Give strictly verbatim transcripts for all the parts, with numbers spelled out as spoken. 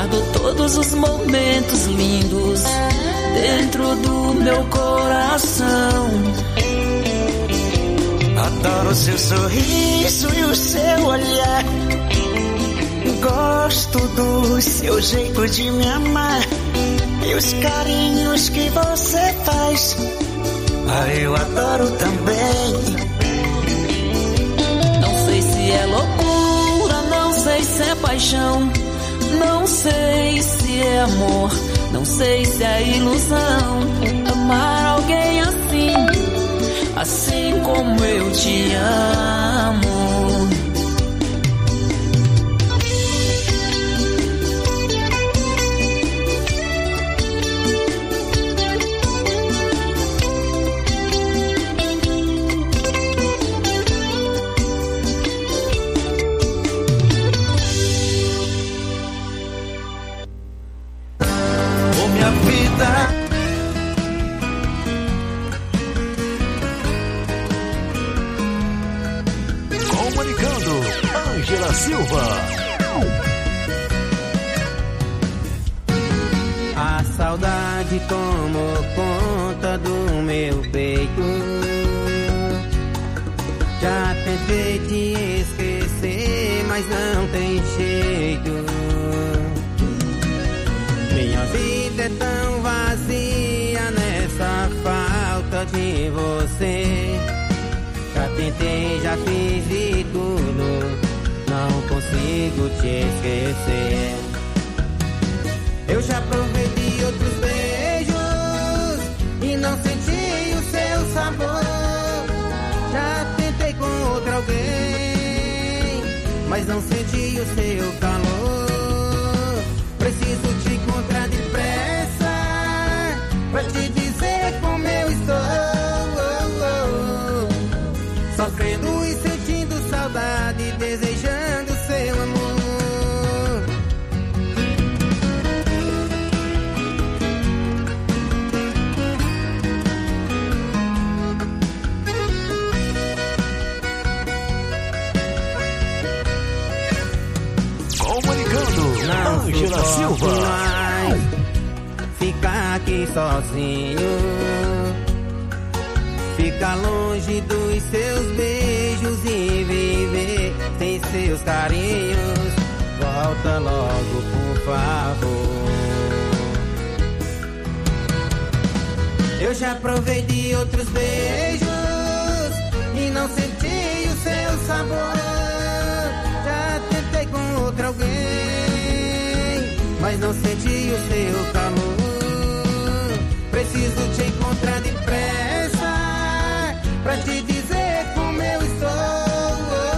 Guardo todos os momentos lindos dentro do meu coração. Adoro seu sorriso e o seu olhar. Gosto do seu jeito de me amar e os carinhos que você faz. Ah, eu adoro também. Não sei se é loucura, não sei se é paixão, não sei se é amor, não sei se é ilusão. Amar alguém assim, assim como eu te amo. Comunicando, Ângela Silva. A saudade tomou conta do meu peito. Já tentei te esquecer, mas não tem jeito. Minha vida é tão vazia nessa falta de você. Já tentei, já fiz de tudo, não consigo te esquecer. Eu já provei de outros beijos e não senti o seu sabor. Já tentei com outro alguém, mas não senti o seu calor. Preciso te encontrar depressa pra te dizer como eu estou. Sofrendo e sentindo saudade, desejando seu amor. Comunicando, Não Ângela Silva. Mais ficar aqui sozinho. Ficar longe dos seus beijos e viver sem seus carinhos. Volta logo, por favor. Eu já provei de outros beijos e não senti o seu sabor. Já tentei com outro alguém, mas não senti o seu calor. Preciso te encontrar depressa pra te dizer como eu estou.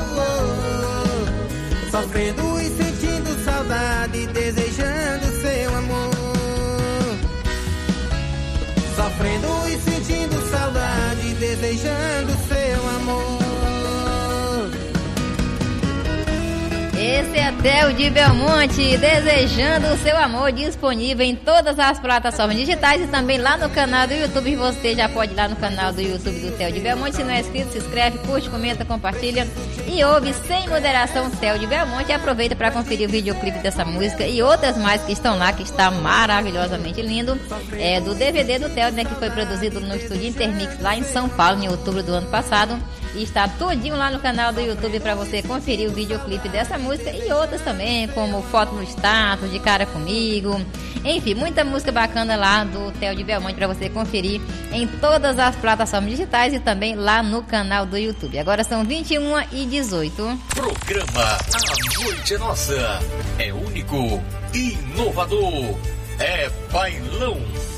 Sofrendo e sentindo saudade, desejando seu amor. Sofrendo e sentindo saudade, desejando seu amor. Esse é Theo de Belmonte, desejando o seu amor, disponível em todas as plataformas digitais e também lá no canal do YouTube. Você já pode ir lá no canal do YouTube do Theo de Belmonte. Se não é inscrito, se inscreve, curte, comenta, compartilha e ouve sem moderação Theo de Belmonte. E aproveita para conferir o videoclipe dessa música e outras mais que estão lá, que está maravilhosamente lindo. É do D V D do Theo, né, que foi produzido no estúdio Intermix lá em São Paulo em outubro do ano passado. E está tudinho lá no canal do YouTube para você conferir o videoclipe dessa música e outras também, como Foto no Status, De Cara Comigo. Enfim, muita música bacana lá do Theo de Belmonte para você conferir em todas as plataformas digitais e também lá no canal do YouTube. Agora são vinte e uma e dezoito. Programa A Noite é Nossa. É único, inovador, é bailão.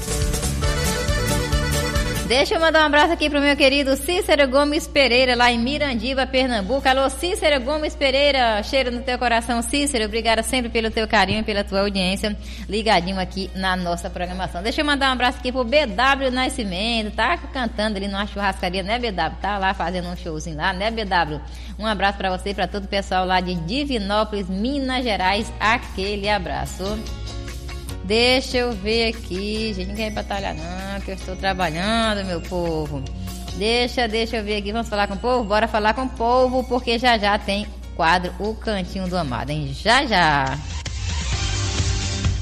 Deixa eu mandar um abraço aqui pro meu querido Cícero Gomes Pereira, lá em Mirandiba, Pernambuco. Alô, Cícero Gomes Pereira, cheiro no teu coração, Cícero. Obrigada sempre pelo teu carinho e pela tua audiência, ligadinho aqui na nossa programação. Deixa eu mandar um abraço aqui pro B W Nascimento, tá cantando ali numa churrascaria, né, B W? Tá lá fazendo um showzinho lá, né, B W? Um abraço pra você e pra todo o pessoal lá de Divinópolis, Minas Gerais. Aquele abraço. Deixa eu ver aqui, gente, ninguém vai batalhar não, que eu estou trabalhando, meu povo. Deixa, deixa eu ver aqui, vamos falar com o povo? Bora falar com o povo, porque já já tem quadro O Cantinho do Amado, hein? Já, já.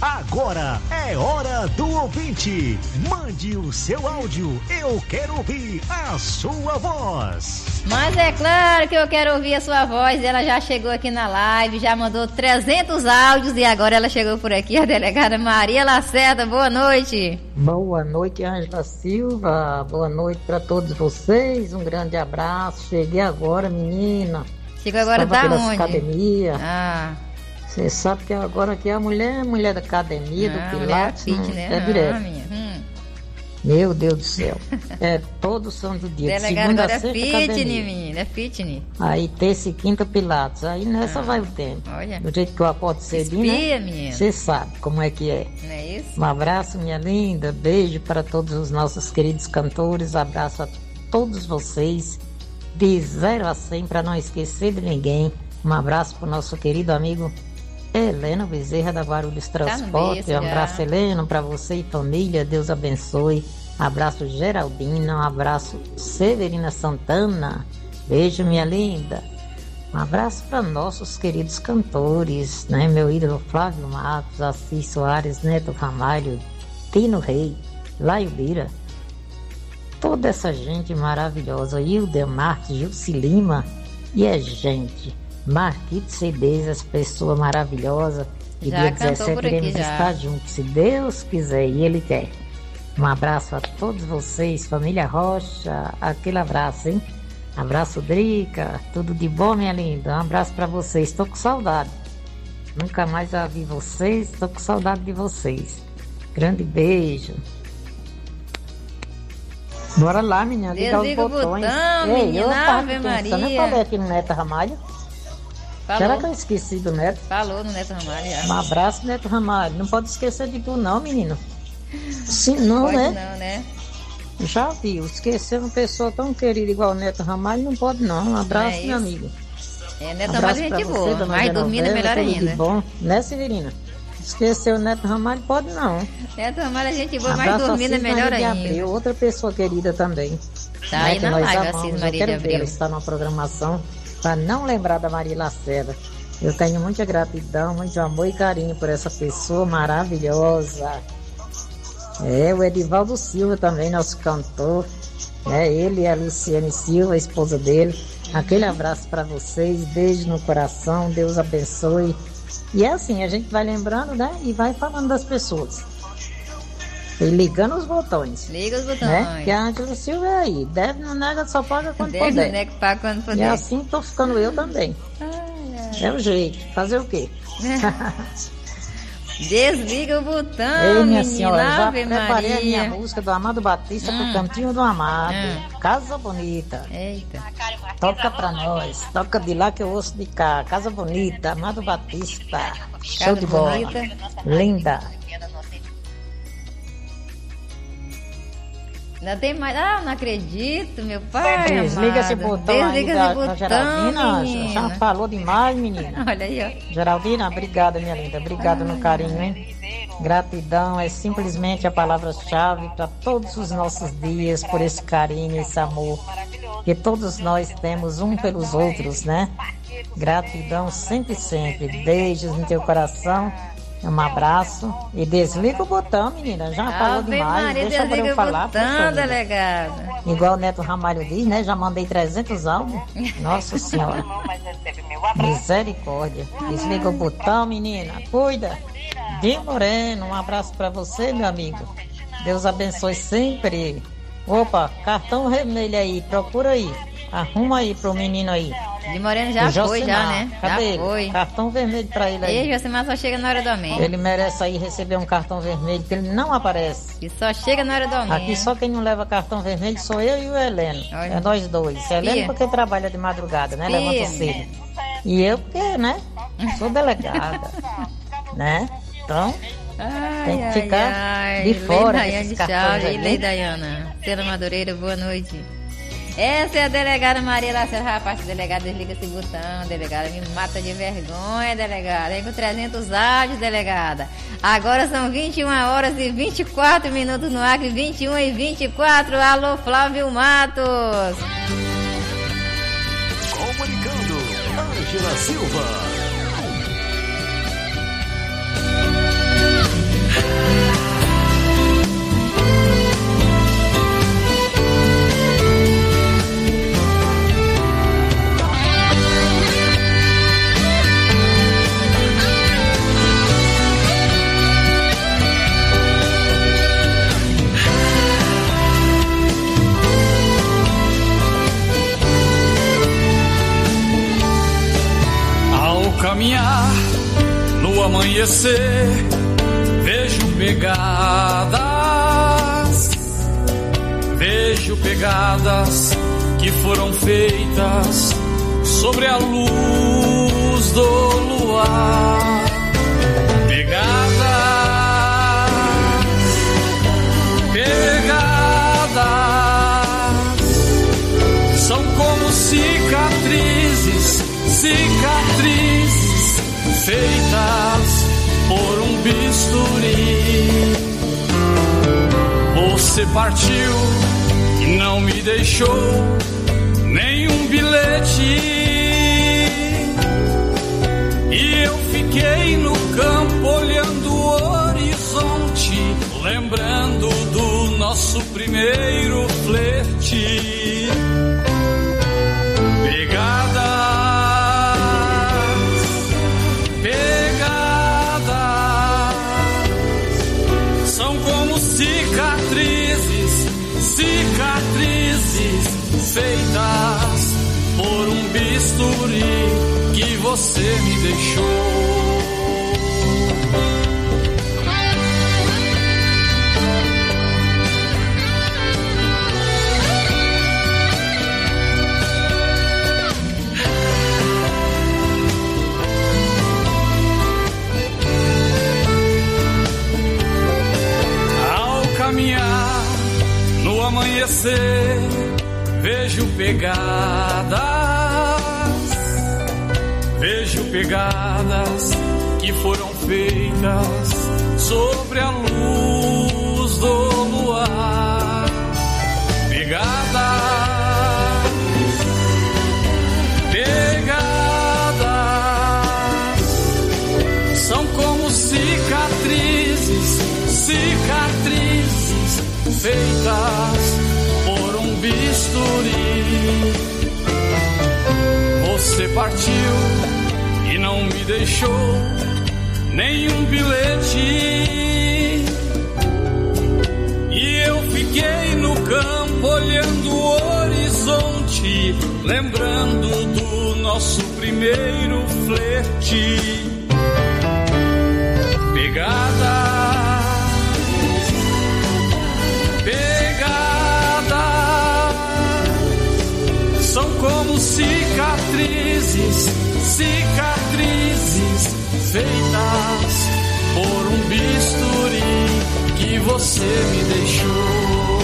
Agora é hora do ouvinte. Mande o seu áudio. Eu quero ouvir a sua voz. Mas é claro que eu quero ouvir a sua voz. Ela já chegou aqui na live, já mandou trezentos áudios e agora ela chegou por aqui, a delegada Maria Lacerda. Boa noite. Boa noite, Ângela Silva. Boa noite para todos vocês. Um grande abraço. Cheguei agora, menina. Chegou agora da onde? Academia. Ah. Você sabe que agora aqui a mulher, mulher da academia, ah, do Pilates, fit, né? é direto. Ah, minha. Hum. Meu Deus do céu. É todo santo dia. Delegado segunda agora a sexta, é fitness, academia. menina, é fitness. Aí terça e quinta Pilates. Aí nessa ah, vai o tempo. Olha. Do jeito que eu acordo cedinho, Espia, né? menina. Você sabe como é que é. Não é isso? Um abraço, minha linda. Beijo para todos os nossos queridos cantores. Abraço a todos vocês. De zero a cem, para não esquecer de ninguém. Um abraço para o nosso querido amigo Heleno Bezerra da Guarulhos Transporte. Tá um abraço, Heleno, para você e família. Deus abençoe. Abraço, Geraldina. Um abraço, Severina Santana. Beijo, minha linda. Um abraço para nossos queridos cantores, né? Meu ídolo Flávio Matos, Assis Soares, Neto Ramalho, Tino Rei, Laio Bira. Toda essa gente maravilhosa. Hilda Marques, Jussi Lima. E é gente. Marquito C Ds, essa pessoa maravilhosa. E já dia dezessete iremos estar juntos, se Deus quiser e Ele quer. Um abraço a todos vocês, família Rocha. Aquele abraço, hein? Abraço, Drica. Tudo de bom, minha linda. Um abraço pra vocês. Tô com saudade. Nunca mais já vi vocês. Tô com saudade de vocês. Grande beijo. Bora lá, menina. Ligar os botões. Botão, Ei, menina, eu tava Ave pensando, Maria. eu falei aqui no Neto Ramalho. Falou. Será que eu esqueci do Neto? Falou no Neto Ramalho. Já. Um abraço, Neto Ramalho. Não pode esquecer de tu, não, menino. Sim, não, pode né? Não, né? Já viu. Esquecer uma pessoa tão querida igual o Neto Ramalho não pode, não. Um abraço, é meu amigo. É, Neto Um Ramalho abraço é pra gente você, boa. dona Mas dormindo é Genoveva, melhor tudo de ainda. bom. Né, Severina? Esquecer o Neto Ramalho pode, não. Neto Ramalho é gente boa, mas Abraço dormindo é Assis melhor Maria de ainda. Abreu, outra pessoa querida também. Tá né, aí que na nós live, amamos. Assis Eu Maria de quero ver Abreu. ela estar numa programação para não lembrar da Maria Lacerda. Eu tenho muita gratidão, muito amor e carinho por essa pessoa maravilhosa. É, o Edivaldo Silva também, nosso cantor. É, ele e a Luciane Silva, a esposa dele. Aquele abraço para vocês, beijo no coração, Deus abençoe. E é assim, a gente vai lembrando, né? E vai falando das pessoas. E ligando os botões. Liga os botões. Né? Que a Ângela Silva é aí. Deve, não nega, só paga quando Deve, puder. não nega, paga quando puder. E assim tô ficando eu também. Ai, ai. É o jeito. Fazer o quê? Desliga o botão, Ei, minha menina, senhora, já Ave preparei Maria. a minha música do Amado Batista Hum. pro Cantinho do Amado. Hum. Casa Bonita. Eita. Toca pra nós. Toca de lá que eu ouço de cá. Casa Bonita, Amado Batista. Show Casa de bola. Bonita. Linda. Ainda tem mais. Ah, não acredito, meu pai. Desliga esse amado. botão Desliga aí da, esse da botão, Geraldina. menina. Já falou demais, menina. Olha aí, ó. Geraldina, obrigada, minha linda. Obrigada no carinho, hein? Gratidão é simplesmente a palavra-chave para todos os nossos dias, por esse carinho, esse amor que todos nós temos um pelos outros, né? Gratidão sempre, sempre. Beijos no teu coração. Um abraço. E desliga o botão, menina. Já falou Ave demais. Maria, Deixa pra desliga eu o falar. botão, pessoal. delegada. Igual o Neto Ramalho diz, né? Já mandei trezentos áudios. Nossa Senhora. Misericórdia. Desliga o botão, menina. Cuida. Di Moreno, um abraço pra você, meu amigo. Deus abençoe sempre. Opa, cartão vermelho aí. Procura aí. Arruma aí pro menino aí. De Moreno já O foi, Josimar. já, né? Cadê já ele? foi. Cartão vermelho pra ele aí. E Josimar só chega na hora do aumento. Ele merece aí receber um cartão vermelho, que ele não aparece. E só chega na hora do aumento. Aqui só quem não leva cartão vermelho sou eu e o Heleno. Olha. É nós dois. Heleno Pia. porque trabalha de madrugada, né? Pia. Levanta cedo. E eu porque, né? Sou delegada. Né? Então, Ai, tem que ai, ficar ai. de fora Lei desses Daiane cartões Chaves, aí. Lei Daiana. Sena Madureira, boa noite. Essa é a delegada Maria Lacerda. Rapaz, delegada, desliga esse botão, delegada. Me mata de vergonha, delegada. Vem com trezentos áudios, delegada. Agora são vinte e uma horas e vinte e quatro minutos no Acre, vinte e um e vinte e quatro. Alô, Flávio Matos. Comunicando, Ângela Silva. amanhecer vejo pegadas, vejo pegadas que foram feitas sobre a luz do luar. Pegadas, pegadas, são como cicatrizes, cicatrizes feitas por um bisturi. Você partiu e não me deixou nenhum bilhete, e eu fiquei no campo olhando o horizonte, lembrando do nosso primeiro flerte. Pegadas, pegadas, são como cicatrizes, cicatrizes feitas por um bisturi que você me deixou. Ao caminhar no amanhecer vejo pegadas, vejo pegadas que foram feitas sobre a luz do luar. Pegadas, pegadas, são como cicatrizes, cicatrizes feitas por um bisturi. Você partiu e não me deixou nenhum bilhete, e eu fiquei no campo olhando o horizonte, lembrando do nosso primeiro flerte. Pegada, são como cicatrizes, cicatrizes feitas por um bisturi que você me deixou.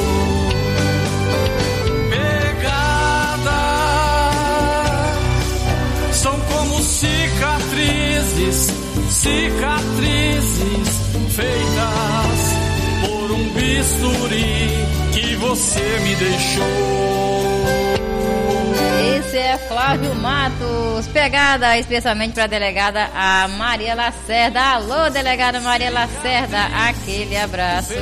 Pegadas, são como cicatrizes, cicatrizes feitas por um bisturi que você me deixou. Esse é Flávio Matos. Pegada especialmente para a delegada a Maria Lacerda. Alô, delegada Maria Lacerda, aquele abraço.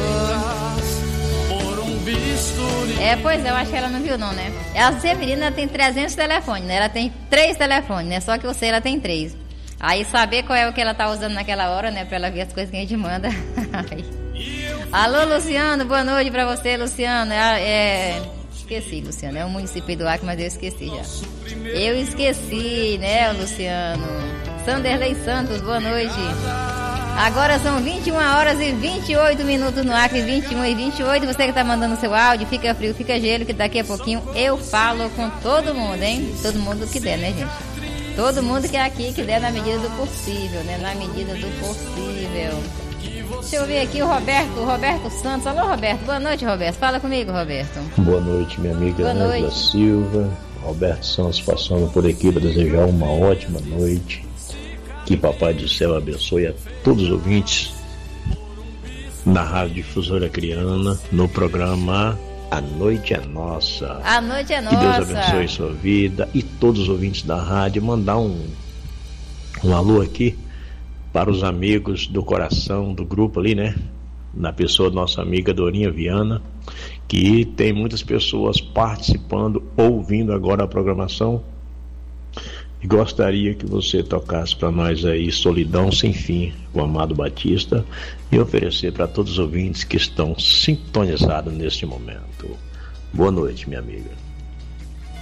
É, pois é, eu acho que ela não viu não, né? A Severina tem trezentos telefones, né? Ela tem três telefones, né? Só que você, ela tem três. Aí saber qual é o que ela tá usando naquela hora, né? Pra ela ver as coisas que a gente manda. Alô, Luciano, boa noite pra você, Luciano. É... é... Esqueci, Luciano, é o município do Acre, mas eu esqueci já. Eu esqueci, né, Luciano? Sanderley Santos, boa noite. Agora são vinte e uma horas e vinte e oito minutos no Acre, vinte e um e vinte e oito. Você que tá mandando seu áudio, fica frio, fica gelo, que daqui a pouquinho eu falo com todo mundo, hein? Todo mundo que der, né, gente? Todo mundo que é aqui, que der na medida do possível, né? Na medida do possível. Deixa eu ver aqui o Roberto, o Roberto Santos. Alô, Roberto, boa noite, Roberto. Fala comigo, Roberto. Boa noite, minha amiga Angela Silva. Roberto Santos passando por aqui para desejar uma ótima noite. Que Papai do Céu abençoe a todos os ouvintes na Rádio Difusora Acreana, no programa A Noite é Nossa. A Noite é Nossa. Que Deus abençoe sua vida e todos os ouvintes da rádio. Mandar um, um alô aqui para os amigos do coração do grupo ali, né? Na pessoa da nossa amiga Dorinha Viana, que tem muitas pessoas participando, ouvindo agora a programação. E gostaria que você tocasse para nós aí Solidão Sem Fim, o Amado Batista, e oferecer para todos os ouvintes que estão sintonizados neste momento. Boa noite, minha amiga.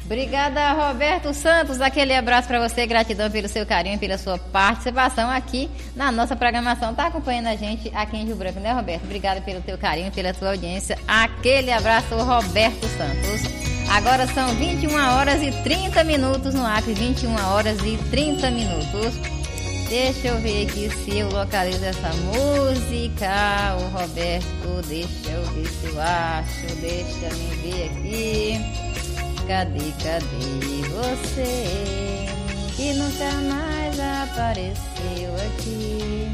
Obrigada, Roberto Santos. Aquele abraço para você, gratidão pelo seu carinho, pela sua participação aqui na nossa programação. Tá acompanhando a gente aqui em Rio Branco, né, Roberto? Obrigada pelo teu carinho, pela tua audiência. Aquele abraço, Roberto Santos. Agora são vinte e uma horas e trinta minutos no Acre, vinte e uma horas e trinta minutos. Deixa eu ver aqui se eu localizo essa música. O Roberto, deixa eu ver se eu acho. Deixa me ver aqui. Cadê, cadê você, que nunca mais apareceu aqui?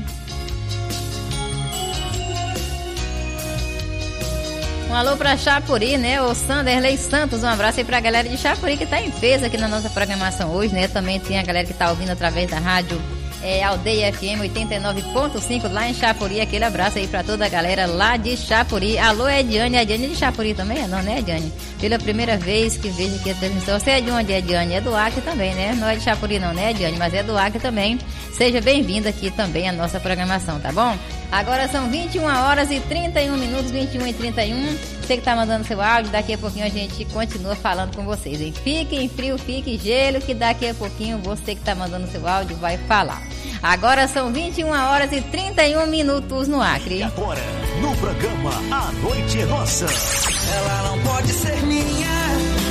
Um alô pra Chapuri, né? O Sanderley Santos, um abraço aí pra galera de Chapuri que tá em peso aqui na nossa programação hoje, né? Também tem a galera que tá ouvindo através da rádio é, Aldeia F M oitenta e nove ponto cinco lá em Chapuri. Aquele abraço aí pra toda a galera lá de Chapuri. Alô, Ediane. A Ediane é de Chapuri também? Não, né, Ediane? Pela primeira vez que vejo aqui a transmissão. Você é de onde, Ediane? É do Acre também, né? Não é de Chapuri não, né, Ediane? Mas é do Acre também. Seja bem-vinda aqui também à nossa programação, tá bom? Agora são vinte e uma horas e trinta e um minutos, vinte e uma e trinta e um. Você que tá mandando seu áudio, daqui a pouquinho a gente continua falando com vocês, hein? Fiquem frio, fique gelo, que daqui a pouquinho você que tá mandando seu áudio vai falar. Agora são vinte e uma horas e trinta e um minutos no Acre. E agora, no programa A Noite é Nossa. Ela não pode ser minha,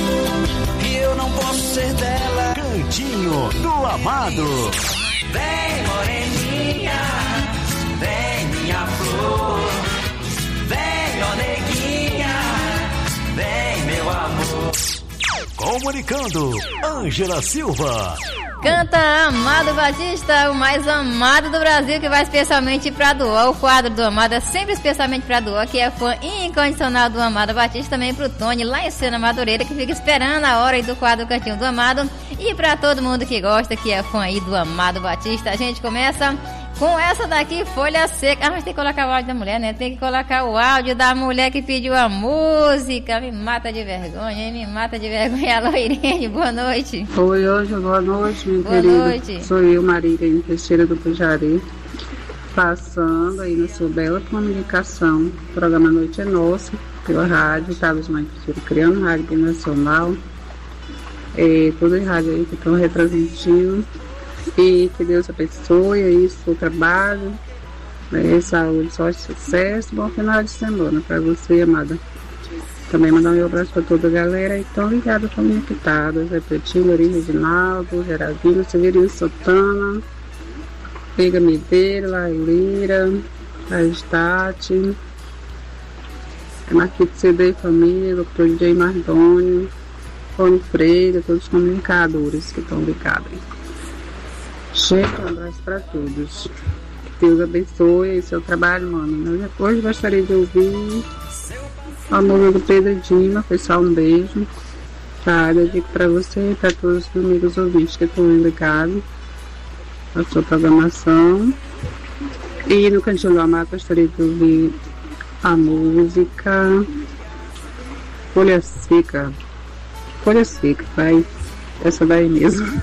e eu não posso ser dela. Cantinho do Amado. Vem, moreninha, vem, minha flor. Vem, ó neguinha, vem, meu amor. Comunicando, Ângela Silva. Canta Amado Batista, o mais amado do Brasil, que vai especialmente para Duó. O quadro do Amado é sempre especialmente para Duó, que é fã incondicional do Amado Batista. Também pro Tony, lá em Sena Madureira, que fica esperando a hora aí do quadro Cantinho do Amado. E para todo mundo que gosta, que é fã aí do Amado Batista, a gente começa com essa daqui, Folha Seca. Ah, mas tem que colocar o áudio da mulher, né? Tem que colocar o áudio da mulher que pediu a música. Me mata de vergonha, hein? Me mata de vergonha. Alô, Irene, boa noite. Oi, hoje, boa noite, minha boa querida. Noite. Sou eu, Maria Irene Teixeira do Bujari, passando aí na sua bela comunicação. O programa Noite é Nossa, pela rádio, Carlos Mãe Teixeira, criando rádio internacional. É, toda a rádio aí que estão retransmitindo. E que Deus abençoe aí o seu trabalho, né? Saúde, sorte, sucesso, bom final de semana para você, amada. Também mandar um abraço para toda a galera e estão ligadas, estão conectadas. É Pretinho, Maria Reginaldo, Geraldino, Severino Santana, Pega Medeira, Lailira, Aristate, Marquito C D Família, doutor J. Mardoni, Rony Freire, todos os comunicadores que estão ligados. Chega, um abraço para todos. Que Deus abençoe o seu trabalho, mano. Eu depois gostaria de ouvir a música do Pedro Dima. Pessoal, um beijo. Tá, eu digo para você e para todos os amigos ouvintes que estão ligados a sua programação. E no Cantinho do Amado, gostaria de ouvir a música Folha Seca. Folha Seca, vai. Essa daí mesmo.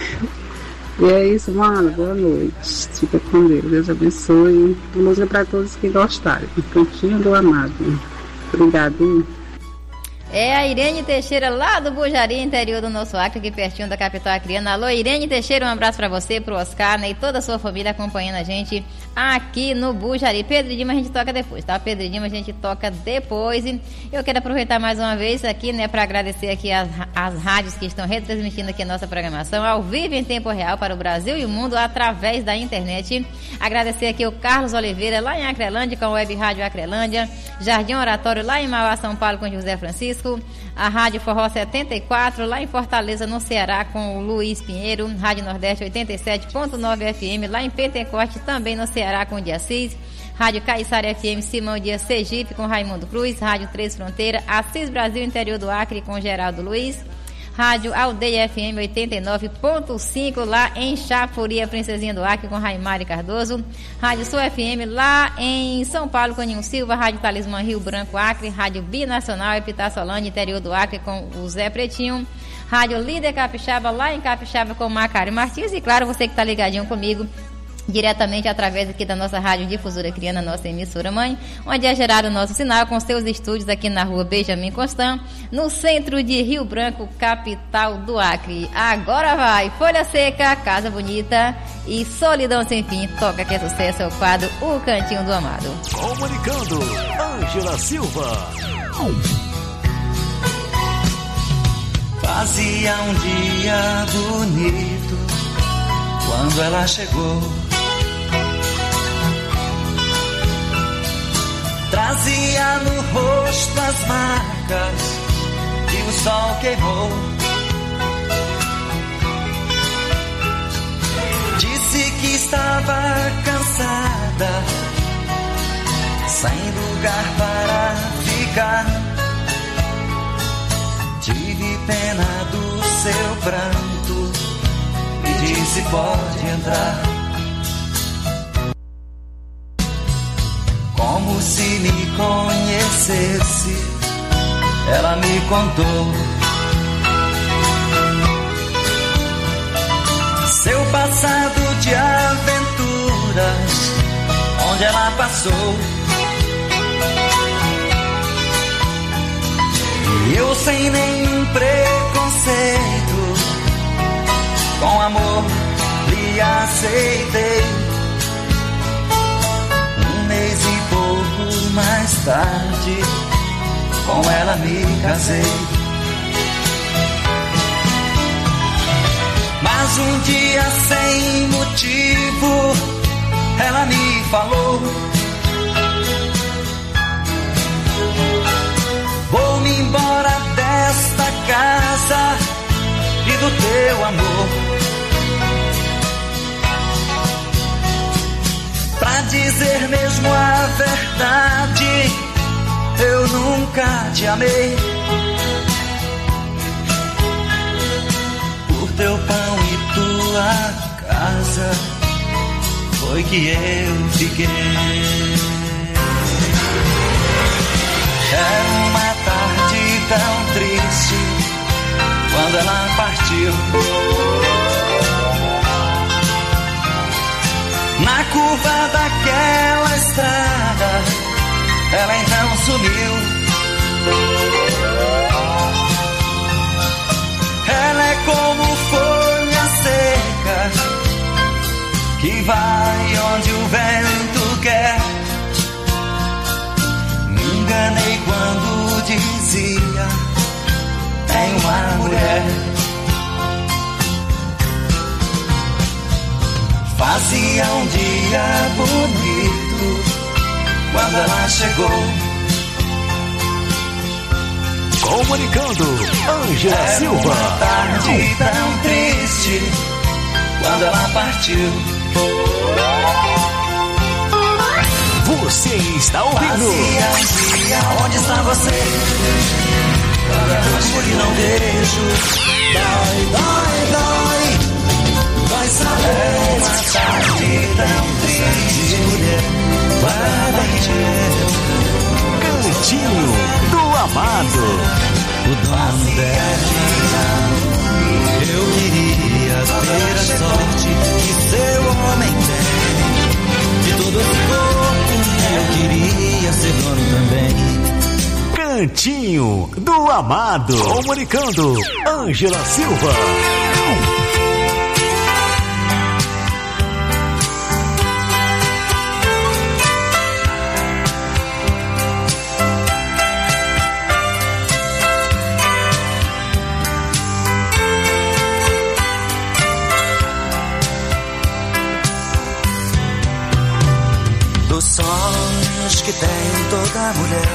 E é isso, mano. Boa noite. Fica com Deus. Deus abençoe. Música para todos que gostarem. Cantinho do Amado. Obrigado. É a Irene Teixeira, lá do Bujari, interior do nosso Acre, aqui pertinho da capital acreana. Alô, Irene Teixeira, um abraço pra você, pro Oscar, né, e toda a sua família acompanhando a gente aqui no Bujari. Pedro Dima a gente toca depois, tá? Pedro Dima a gente toca depois. E eu quero aproveitar mais uma vez aqui, né, pra agradecer aqui as, as rádios que estão retransmitindo aqui a nossa programação ao vivo em tempo real para o Brasil e o mundo através da internet. Agradecer aqui o Carlos Oliveira, lá em Acrelândia, com a Web Rádio Acrelândia, Jardim Oratório, lá em Mauá, São Paulo, com José Francisco. A Rádio Forró setenta e quatro, lá em Fortaleza, no Ceará, com o Luiz Pinheiro. Rádio Nordeste oitenta e sete ponto nove F M, lá em Pentecoste, também no Ceará, com o de Assis. Rádio Caiçara F M, Simão Dias, Sergipe, com Raimundo Cruz. Rádio Três Fronteiras, Assis Brasil, interior do Acre, com Geraldo Luiz. Rádio Aldeia F M oitenta e nove ponto cinco, lá em Chapuri, a Princesinha do Acre, com Raimari Cardoso. Rádio Sul F M, lá em São Paulo, com Ninho Silva. Rádio Talismã, Rio Branco, Acre. Rádio Binacional, Epitaçolândia, interior do Acre, com o Zé Pretinho. Rádio Líder Capixaba, lá em Capixaba, com Macário Martins. E claro, você que está ligadinho comigo diretamente através aqui da nossa Rádio Difusora Criana, nossa emissora mãe, onde é gerado o nosso sinal com seus estúdios aqui na rua Benjamin Constant, no centro de Rio Branco, capital do Acre. Agora vai, Folha Seca, Casa Bonita e Solidão Sem Fim. Toca que é sucesso, é o quadro O Cantinho do Amado. Comunicando, Ângela Silva. Fazia um dia bonito quando ela chegou. Trazia no rosto as marcas que o sol queimou. Disse que estava cansada, sem lugar para ficar. Tive pena do seu pranto e disse: pode entrar. Como se me conhecesse, ela me contou seu passado de aventuras, onde ela passou. E eu, sem nenhum preconceito, com amor lhe aceitei. Mês e pouco mais tarde, com ela me casei. Mas um dia, sem motivo, ela me falou: vou-me embora desta casa e do teu amor. Pra dizer mesmo a verdade, eu nunca te amei. Por teu pão e tua casa foi que eu fiquei. Era uma tarde tão triste quando ela partiu. Na curva daquela estrada, ela então sumiu. Ela é como folha seca que vai onde o vento quer. Me enganei quando dizia: tem uma mulher. Fazia um dia bonito quando ela chegou. Comunicando, Ângela Era Silva. Uma tarde tão triste quando ela partiu. Você está ouvindo? Fazia um dia, onde está você? Quando eu procuro e não vejo. Dói, dói, dói. Vai saber uma tarde tão triste, mulher, vai partir. Cantinho do Amado. O dono dela, eu queria ter a sorte que seu homem tem. De todo esse corpo, eu queria ser dono também. Cantinho do Amado. Comunicando, Ângela Silva. Sonhos que tem toda mulher,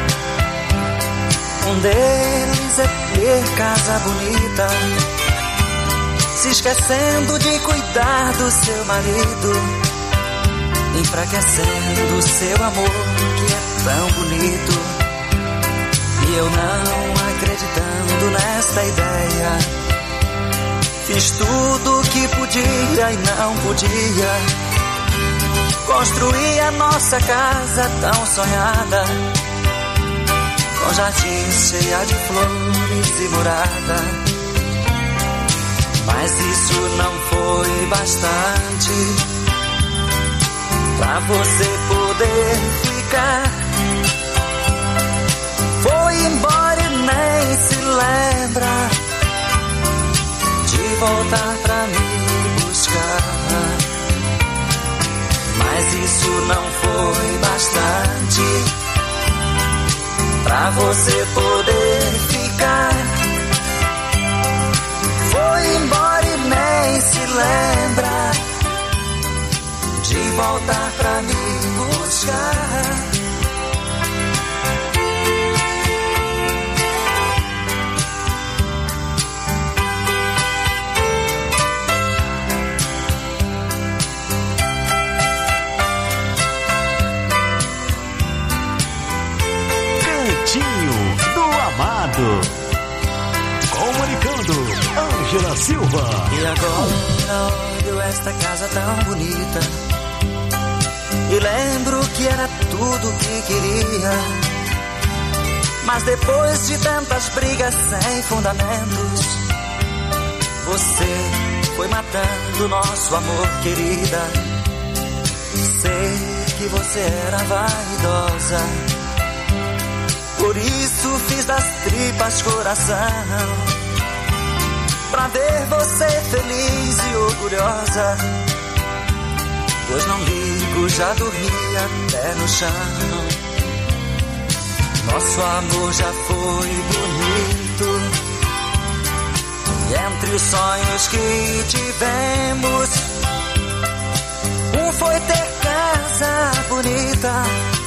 um deles é ter casa bonita, se esquecendo de cuidar do seu marido, enfraquecendo o seu amor que é tão bonito. E eu não acreditando nesta ideia, fiz tudo o que podia e não podia. Construí a nossa casa tão sonhada, com jardim cheia de flores e morada. Mas isso não foi bastante pra você poder ficar. Foi embora e nem se lembra de voltar pra me buscar. Mas isso não foi bastante pra você poder ficar. Foi embora e nem se lembra de voltar pra me buscar. Cantinho do Amado. Comunicando, Ângela Silva. E agora olho esta casa tão bonita e lembro que era tudo que queria. Mas depois de tantas brigas sem fundamentos, você foi matando nosso amor, querida. Sei que você era vaidosa, por isso fiz das tripas coração, pra ver você feliz e orgulhosa. Pois não ligo, já dormi até no chão. Nosso amor já foi bonito, e entre os sonhos que tivemos, um foi ter casa bonita,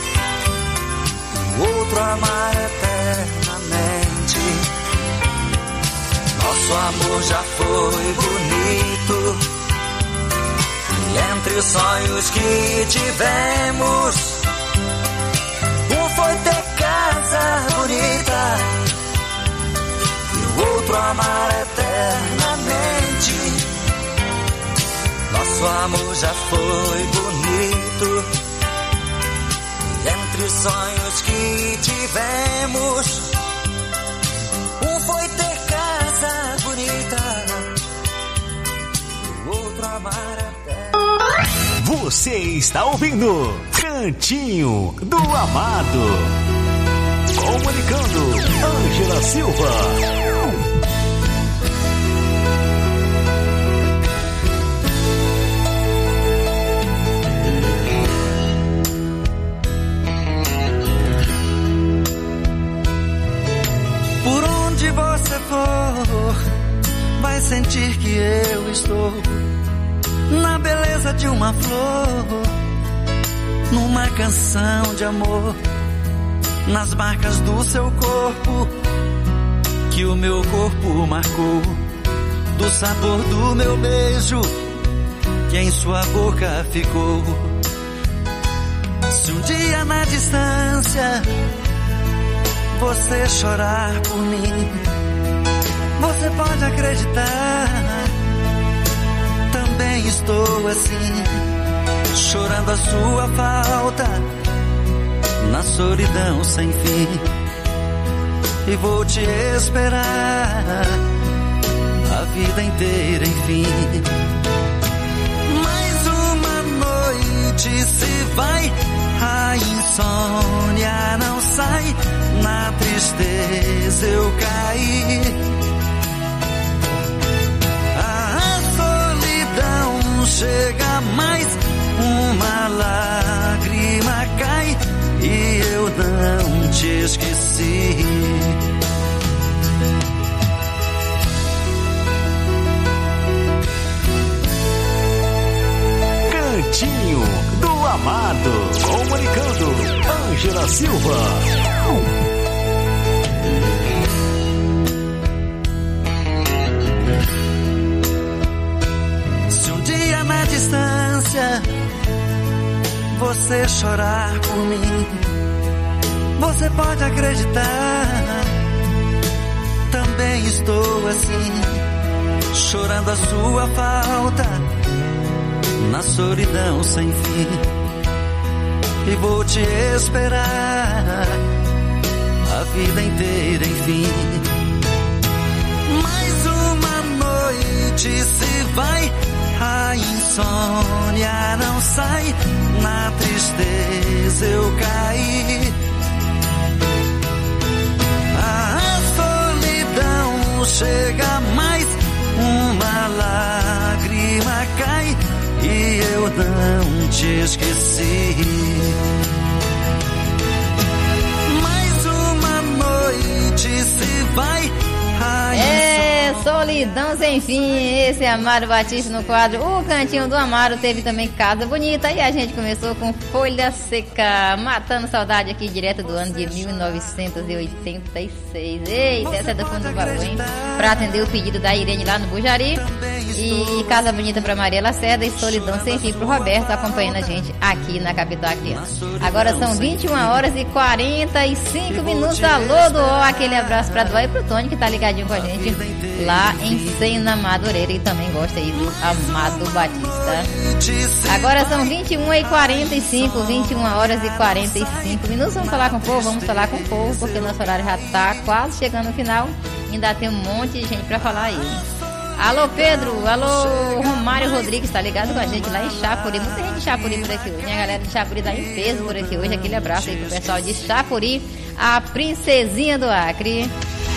o outro amar eternamente. Nosso amor já foi bonito, e entre os sonhos que tivemos, um foi ter casa bonita, e o outro amar eternamente. Nosso amor já foi bonito, e entre os sonhos que tivemos, um foi ter casa bonita, e o outro amar eternamente. Você está ouvindo Cantinho do Amado. Comunicando, Ângela Silva. Por onde você for, vai sentir que eu estou na beleza de uma flor, numa canção de amor, nas marcas do seu corpo, que o meu corpo marcou, do sabor do meu beijo, que em sua boca ficou. Se um dia na distância você chorar por mim, você pode acreditar, também estou assim, chorando a sua falta, na solidão sem fim, e vou te esperar a vida inteira, enfim. Mais uma noite se vai, a insônia não sai, na tristeza eu caí, a solidão chega mais, uma lágrima cai, e eu não te esqueci. Cantinho do Amado. Comunicando, Ângela Silva. Se um dia na distância você chorar por mim, você pode acreditar, também estou assim, chorando a sua falta, na solidão sem fim, e vou te esperar a vida inteira, enfim. Mais uma noite se vai, a insônia não sai, na tristeza eu caí. A solidão chega mais, uma lágrima cai e eu não te esqueci. Mais uma noite se vai. É, solidão sem fim. Esse é Amaro Batista no quadro O Cantinho do Amaro. Teve também Casa Bonita e a gente começou com Folha Seca, matando saudade aqui direto do ano de mil novecentos e oitenta e seis. Eita, essa é do fundo do baú, hein? Pra atender o pedido da Irene lá no Bujari. E Casa Bonita pra Maria Lacerda e Solidão Sem Fim pro Roberto, acompanhando a gente aqui na Capital Criança. Agora são vinte e uma horas e quarenta e cinco minutos. Alô, Doó, aquele abraço pra Doó e pro Tony, que tá ligadinho com a gente lá em Sena Madureira e também gosta aí do Amado Batista. Agora são vinte e uma e quarenta e cinco, vinte e uma horas e quarenta e cinco minutos. Vamos falar com o povo, vamos falar com o povo, porque nosso horário já tá quase chegando no final. Ainda tem um monte de gente pra falar aí. Alô, Pedro, alô, Romário Rodrigues, tá ligado com a gente lá em Chapuri. Muita gente de Chapuri por aqui hoje, né? A galera de Chapuri tá em peso por aqui hoje. Aquele abraço aí pro pessoal de Chapuri, a princesinha do Acre.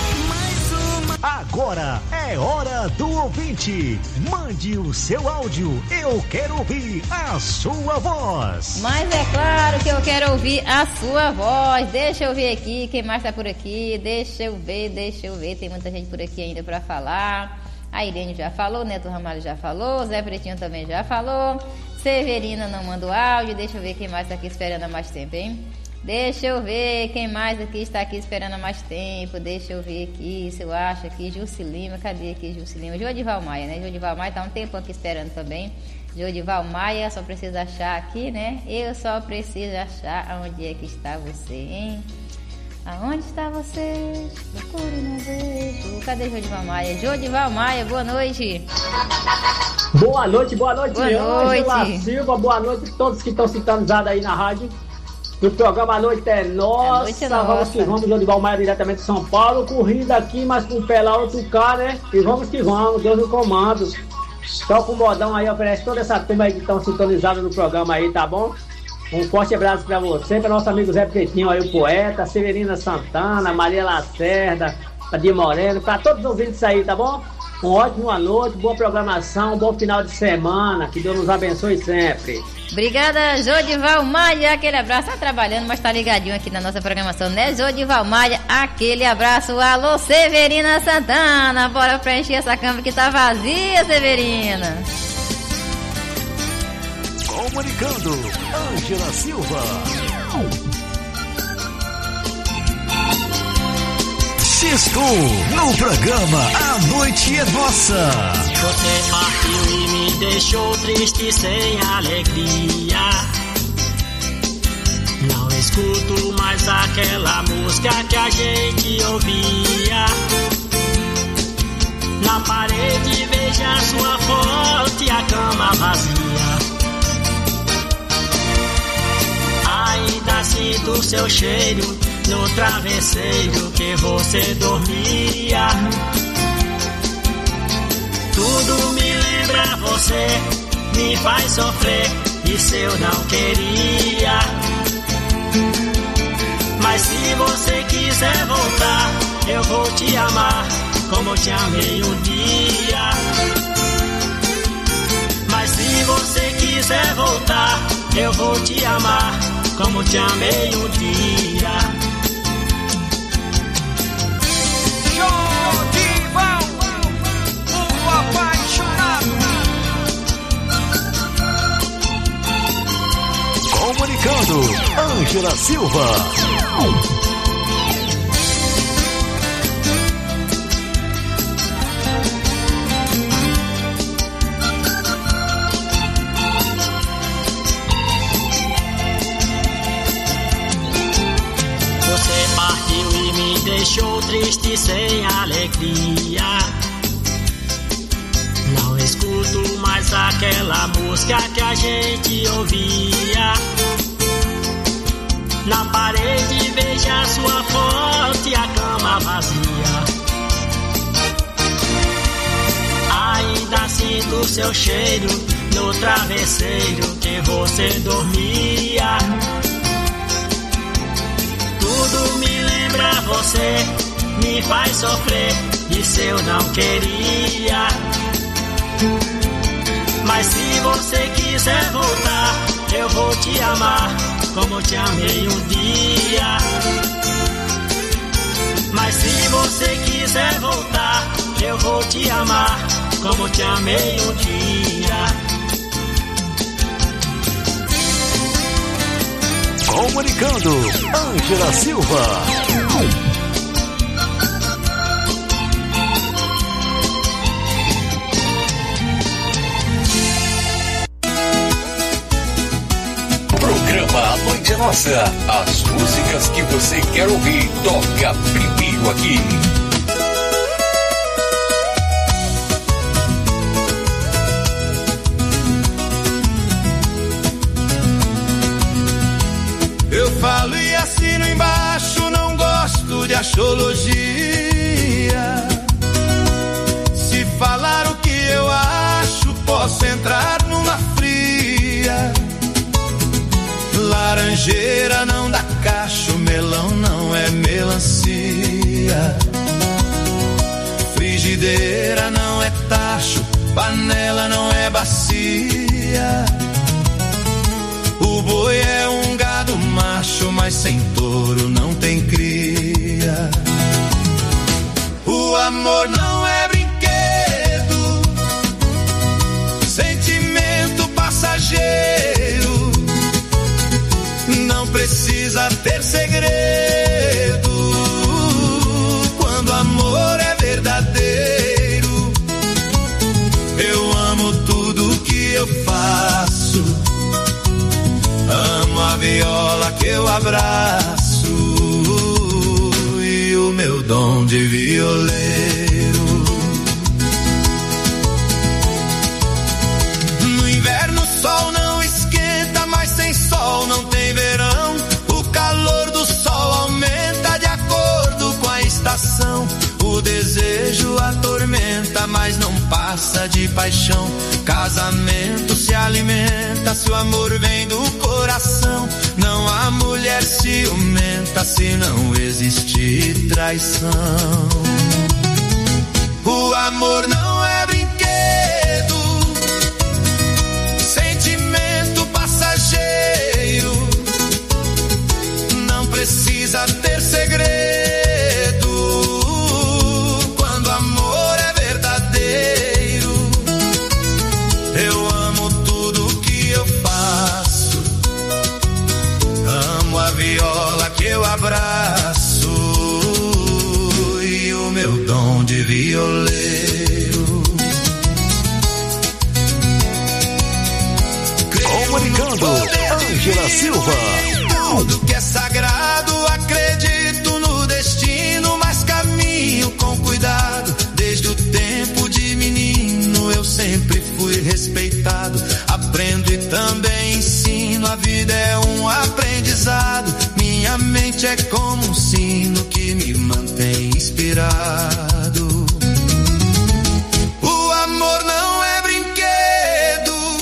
Agora é hora do ouvinte. Mande o seu áudio. Eu quero ouvir a sua voz. Mas é claro que eu quero ouvir a sua voz. Deixa eu ver aqui quem mais tá por aqui. Deixa eu ver, deixa eu ver. Tem muita gente por aqui ainda pra falar. A Irene já falou, Neto Ramalho já falou, Zé Pretinho também já falou. Severina não mandou áudio. Deixa eu ver quem mais tá aqui esperando há mais tempo, hein? Deixa eu ver quem mais aqui está aqui esperando há mais tempo. Deixa eu ver aqui, se eu acho aqui, Jussi Lima. Cadê aqui Jussi Lima? Jodival Maia, né? Jodival Maia tá um tempo aqui esperando também. Jodival Maia, só precisa achar aqui, né? Eu só preciso achar aonde é que está você, hein? Aonde está você? Procure, não vejo. Cadê Jodival Maia? Jodival Maia, boa noite. Boa noite, boa noite, boa noite. Ângela Silva, boa noite a todos que estão sintonizados aí na rádio. O programa A Noite é Nossa. Noite é vamos nossa. que vamos, Jodival Maia, diretamente de São Paulo. Corrida aqui, mas com o pé lá, outro cá, né? E vamos que vamos, Deus no comando. Só com o modão aí, oferece toda essa turma aí que estão sintonizados no programa aí, tá bom? Um forte abraço pra você, pra nosso amigo Zé Pretinho aí, o poeta, Severina Santana, Maria Lacerda, Adir Moreno, pra todos os ouvintes aí, tá bom? Um ótimo noite, boa programação, um bom final de semana, que Deus nos abençoe sempre. Obrigada, Jodival Maia, aquele abraço, tá trabalhando, mas tá ligadinho aqui na nossa programação, né, Jodival Maia, aquele abraço, alô, Severina Santana, bora preencher essa cama que tá vazia, Severina. Comunicando, Ângela Silva. Cisco, no programa A Noite é Nossa. Você partiu e me deixou triste sem alegria. Não escuto mais aquela música que a gente ouvia. Na parede veja sua foto e a cama vazia. Ainda sinto seu cheiro no travesseiro que você dormia. Tudo me lembra você, me faz sofrer, isso eu não queria. Mas se você quiser voltar, eu vou te amar como te amei um dia. Mas se você quiser voltar, eu vou te amar como te amei um dia. Jodival, o apaixonado. Comunicando, Ângela Silva. Deixou triste sem alegria. Não escuto mais aquela música que a gente ouvia. Na parede veja sua foto e a cama vazia. Ainda sinto seu cheiro no travesseiro que você dormia. Tudo me lembra você, me faz sofrer, isso eu não queria. Mas se você quiser voltar, eu vou te amar como te amei um dia. Mas se você quiser voltar, eu vou te amar como te amei um dia. Comunicando, Ângela Silva. Programa A Noite é Nossa. As músicas que você quer ouvir, toca primeiro aqui. Eu falo e assino embaixo, não gosto de astrologia. Se falar o que eu acho, posso entrar numa fria. Laranjeira não dá cacho, melão não é melancia. Frigideira não é tacho, panela não é bacia. O boi é um gado macho, mas sem touro não tem cria. O amor não é brinquedo, sentimento passageiro. Não precisa ter segredo, quando amor é verdadeiro. Eu amo tudo que eu faço, amo a viola que eu abraço e o meu dom de violeiro. No inverno o sol não esquenta, mas sem sol não tem verão. O calor do sol aumenta de acordo com a estação. O desejo atormenta, mas não passa de paixão. Casamento se alimenta se o amor vem do coração. Não há mulher ciumenta se não existe traição. O amor não é brinquedo, sentimento passageiro. Não precisa ter segredo, quando amor é verdadeiro. Eu amo tudo que eu faço, amo a viola que eu abraço e o meu dom de violeiro. Comunicando, Ângela Silva. Tudo que é sagrado, acredito no destino, mas caminho com cuidado. Desde o tempo de menino eu sempre fui respeitado. Aprendo e também ensino, a vida é um aprendizado. Minha mente é como um sino que me mantém inspirado. O amor não é brinquedo,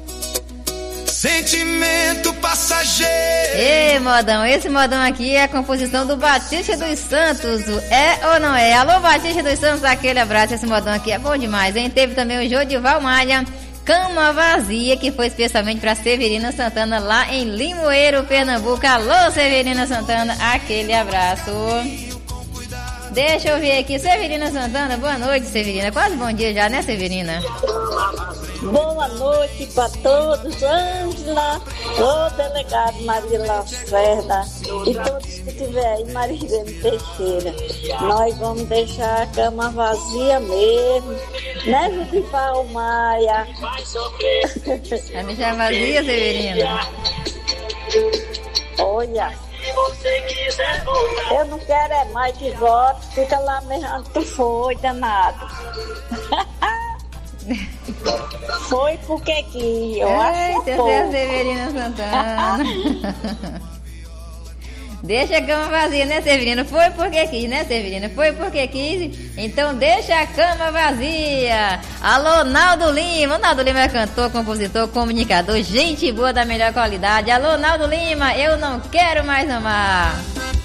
sentimento passageiro. Ei, modão, esse modão aqui é a composição do Batista dos Santos. É ou não é? Alô, Batista dos Santos, aquele abraço. Esse modão aqui é bom demais, hein? Teve também o Jodival Malha, Cama Vazia, que foi especialmente para Severina Santana, lá em Limoeiro, Pernambuco. Alô, Severina Santana, aquele abraço. Deixa eu ver aqui, Severina Santana, boa noite, Severina. Quase bom dia já, né, Severina? Boa noite para todos, Ângela, o delegado Maria Lacerda e todos que estiver aí, Marilene Teixeira. Nós vamos deixar a cama vazia mesmo, né, Judival Maia? Vai deixar vazia, Severina? Olha, eu não quero é mais que voto, fica lá mesmo, tu foi, danado. Foi porque que eu acho que foi. Severina Santana. Deixa a cama vazia, né, Severino? Foi porque quis, né, Severino? Foi porque quis. Então deixa a cama vazia. Alô, Naldo Lima. O Naldo Lima é cantor, compositor, comunicador, gente boa da melhor qualidade. Alô, Naldo Lima, eu não quero mais amar.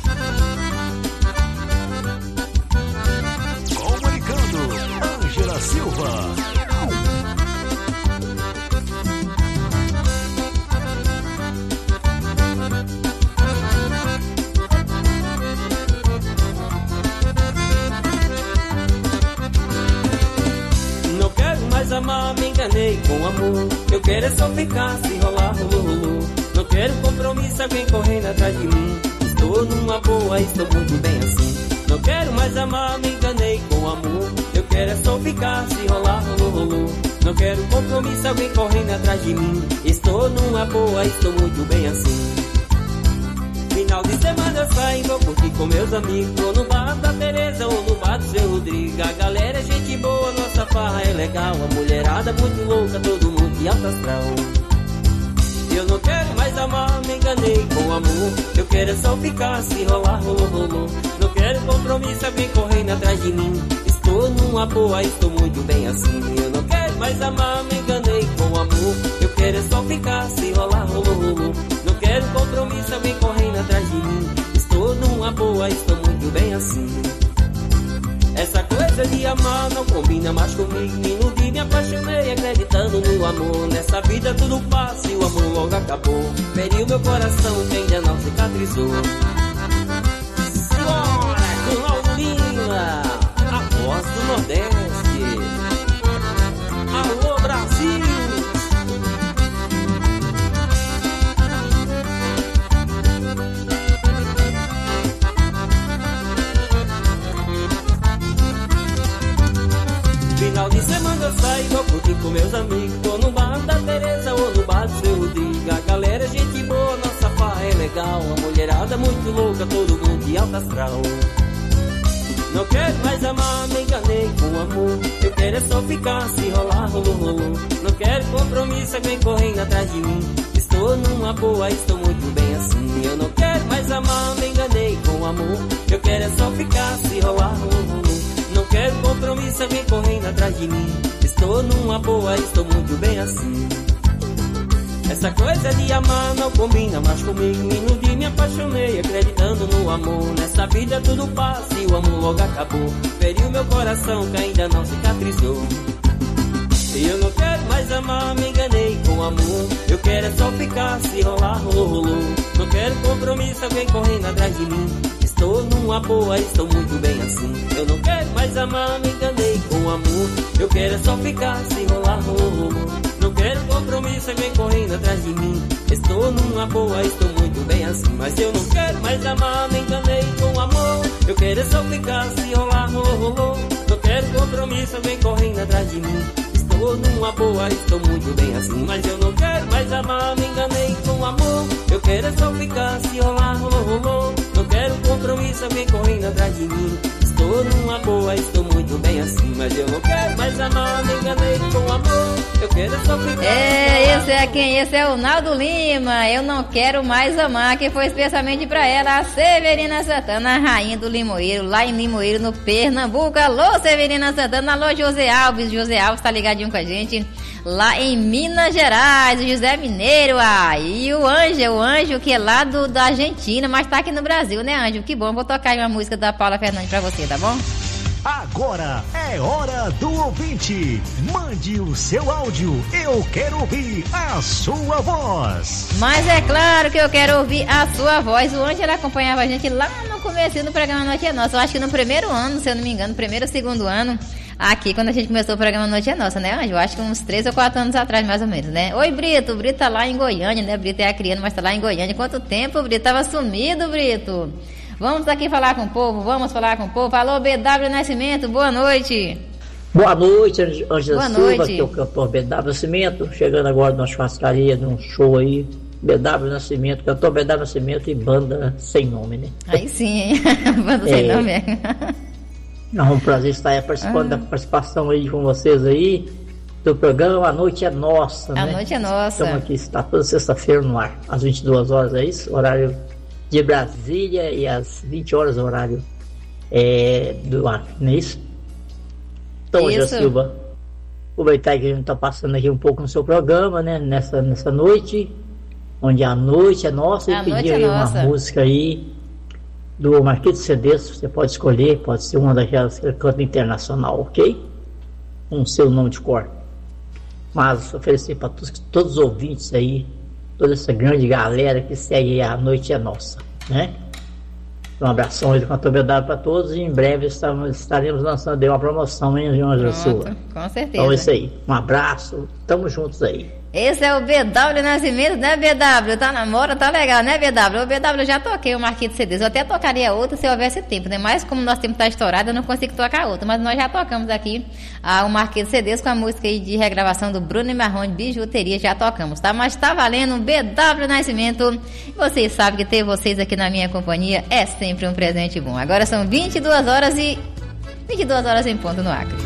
Comunicando, Ângela Silva. Amar, me enganei com amor. Eu quero é só ficar, se rolar, rolou, rolou. Não quero compromisso, alguém correndo atrás de mim. Estou numa boa, estou muito bem assim. Não quero mais amar, me enganei com amor. Eu quero é só ficar, se rolar, rolou, rolou. Não quero compromisso, alguém correndo atrás de mim. Estou numa boa, estou muito bem assim. Final de semana eu saio, vou curtir com meus amigos. Ou no bar da Tereza ou no bar do seu Rodrigo. A galera é gente boa, nossa farra é legal. A mulherada muito louca, todo mundo de alto astral. Eu não quero mais amar, me enganei com amor. Eu quero é só ficar, se rolar, rolou, rolou. Não quero compromisso, alguém correndo atrás de mim. Estou numa boa, estou muito bem assim. Eu não quero mais amar, me enganei com amor. Eu quero é só ficar, se rolar, rolou, rolou. Não quero compromisso, alguém correndo atrás de mim. Estou numa boa, estou muito bem assim. Essa coisa de amar não combina mais comigo. Me iludi, me apaixonei acreditando no amor. Nessa vida tudo passa e o amor logo acabou. Feriu meu coração que ainda não cicatrizou. Bora com Naldo Lima, a voz do Nordeste. Alô Brasil. Final de semana eu saio, vou curtir com meus amigos. Ou no bar da Tereza ou no bar do seu Rodrigo. A galera é gente boa, nossa farra é legal. A mulherada muito louca, todo mundo de alto astral. Não quero mais amar, me enganei com amor. Eu quero é só ficar, se rolar, rolou, rolou. Não quero compromisso, alguém correndo atrás de mim. Estou numa boa, estou muito bem assim. Eu não quero mais amar, me enganei com amor. Eu quero é só ficar, se rolar, rolou, rolou. Não quero compromisso, alguém correndo atrás de mim. Estou numa boa, estou muito bem assim. Essa coisa de amar não combina mais comigo. Me iludi, me apaixonei acreditando no amor. Nessa vida tudo passa e o amor logo acabou. Feriu meu coração que ainda não cicatrizou. E eu não quero mais amar, me enganei com amor. Eu quero é só ficar, se rolar, rolou, rolou. Não quero compromisso, alguém correndo atrás de mim. Estou numa boa, estou muito bem assim. Eu não quero mais amar, me enganei com amor. Eu quero é só ficar, se rolar, rolou, rolou. Não quero compromisso, alguém correndo atrás de mim. Estou numa boa, estou muito bem assim. Mas eu não quero mais amar, me enganei com amor. Eu quero é só ficar, se rolar, rolou, rolou. Não quero compromisso, alguém correndo atrás de mim. Estou numa boa, estou muito bem assim. Mas eu não quero mais amar, me enganei com amor. Eu quero é só ficar, se rolar, rolou, rolou. Não quero compromisso, alguém correndo atrás de mim. Estou numa boa, estou muito bem assim. Mas eu não quero mais amar, me enganei com amor. Eu quero é só ficar. É, esse é quem? Esse é o Naldo Lima. Eu não quero mais amar, que foi especialmente pra ela, a Severina Santana, a rainha do Limoeiro, lá em Limoeiro, no Pernambuco. Alô, Severina Santana. Alô, José Alves. José Alves tá ligadinho com a gente lá em Minas Gerais, o José Mineiro. Ah, e o Anjo, o Anjo que é lá do, da Argentina, mas tá aqui no Brasil, né, Anjo? Que bom, vou tocar aí uma música da Paula Fernandes pra você, tá bom? Agora é hora do ouvinte. Mande o seu áudio, eu quero ouvir a sua voz. Mas é claro que eu quero ouvir a sua voz. O Anjo, ele acompanhava a gente lá no comecinho do programa Noite é Nossa. Eu acho que no primeiro ano, se eu não me engano, primeiro ou segundo ano, aqui, quando a gente começou o programa Noite é Nossa, né, Anjo? Eu acho que uns três ou quatro anos atrás, mais ou menos, né? Oi, Brito. O Brito tá lá em Goiânia, né? O Brito é a criança, mas tá lá em Goiânia. Quanto tempo, Brito? Tava sumido, Brito. Vamos aqui falar com o povo, vamos falar com o povo. Alô, B W Nascimento, boa noite. Boa noite, Ângela Silva, noite. Aqui é o cantor B W Nascimento, chegando agora numa churrascaria, num show aí. B W Nascimento, cantor B W Nascimento e banda sem nome, né? Aí sim, hein? Banda sem é... nome, é. É um prazer estar aí participando ah. da participação aí com vocês aí, do programa A Noite é Nossa, A né? Noite é Nossa. Estamos aqui, está toda sexta-feira no ar, às vinte e duas horas, é isso? Horário de Brasília e às vinte horas, horário é, do Acre, não é isso? Então, Angela Silva, aproveitar que a gente está passando aqui um pouco no seu programa, né? Nessa, nessa noite, onde a noite é nossa, e pedir é aí nossa. Uma música aí do Marquês de Cedes, você pode escolher, pode ser uma daquelas que canta internacional, ok? Com seu nome de cor. Mas oferecer para todos, todos os ouvintes aí, toda essa grande galera que segue A Noite é Nossa, né? Um abração aí do Cantor B W para todos e em breve estamos, estaremos lançando aí uma promoção, hein, João Angela Silva? Com certeza. Então é isso aí, um abraço, tamo juntos aí. Esse é o B W Nascimento, né, B W? Tá na moda, tá legal, né, B W? O B W já toquei o Marquês de C Ds. Eu até tocaria outra se houvesse tempo, né? Mas como nosso tempo tá estourado, eu não consigo tocar outra. Mas nós já tocamos aqui ah, o Marquês de C Ds com a música aí de regravação do Bruno e Marrone, Bijuteria, já tocamos, tá? Mas tá valendo um B W Nascimento. Vocês sabem que ter vocês aqui na minha companhia é sempre um presente bom. Agora são vinte e duas horas e... vinte e duas horas em ponto no Acre.